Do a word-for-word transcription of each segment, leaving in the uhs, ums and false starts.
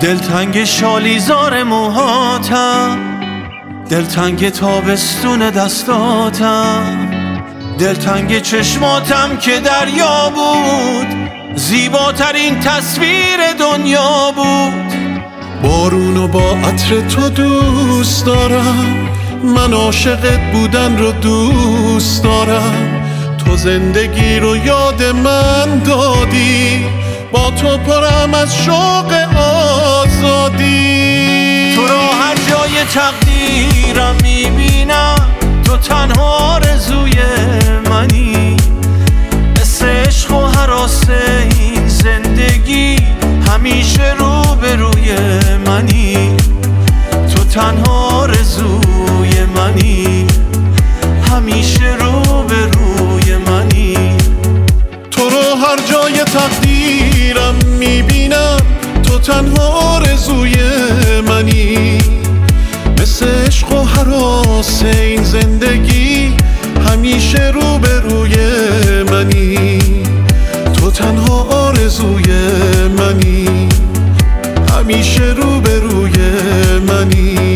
دلتنگ شالیزار موهاتم، دلتنگ تابستون دستاتم، دلتنگ چشماتم که دریا بود، زیباترین تصویر دنیا بود. بارونو با عطر تو دوست دارم، من عاشقت بودن رو دوست دارم. تو زندگی رو یاد من دادی، با تو پرم از شوق آزادی. تو رو هر جای تقدیرم میبینم، تو تنها آرزوی منی. مثل عشق و هراس این زندگی، همیشه روبروی منی. تو تنها آرزوی منی، همیشه روبروی منی. تو رو هر جای تقدیرم میبینم، تو تنها آرزوی منی. مثل عشق و هراس این زندگی، همیشه روبروی منی. تو تنها آرزوی منی، همیشه روبروی منی.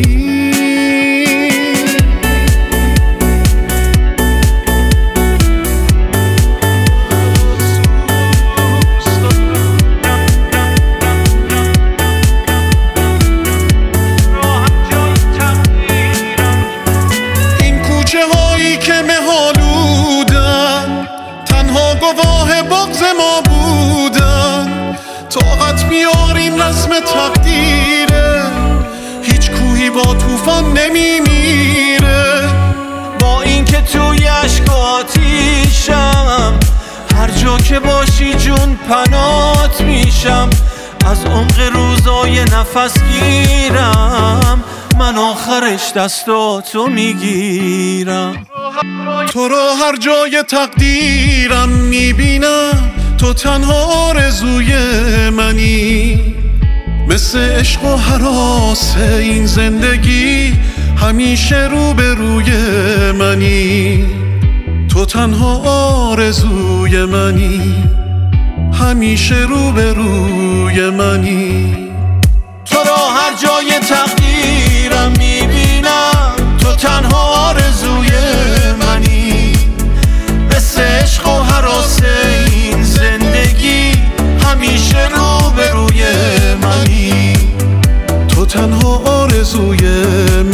گواه بغض ما بودن، طاقت بیاریم رسم تقدیره. هیچ کوهی با طوفان نمیمیره. با اینکه توی اشک آتیشم، هر جا که باشی جون پنات میشم. از عمق روزای نفس گیرم، من آخرش دستاتو میگیرم. تو رو هر جای تقدیرم میبینم، تو تنها آرزوی منی. مثل عشق و هراس این زندگی، همیشه روبروی منی. تو تنها آرزوی منی، همیشه روبروی منی. تو رو هر جای تقدیرم میبینم، تو تنها آرزوی منی. مثل عشق و هراس این زندگی، همیشه روبروی منی. تو تنها آرزوی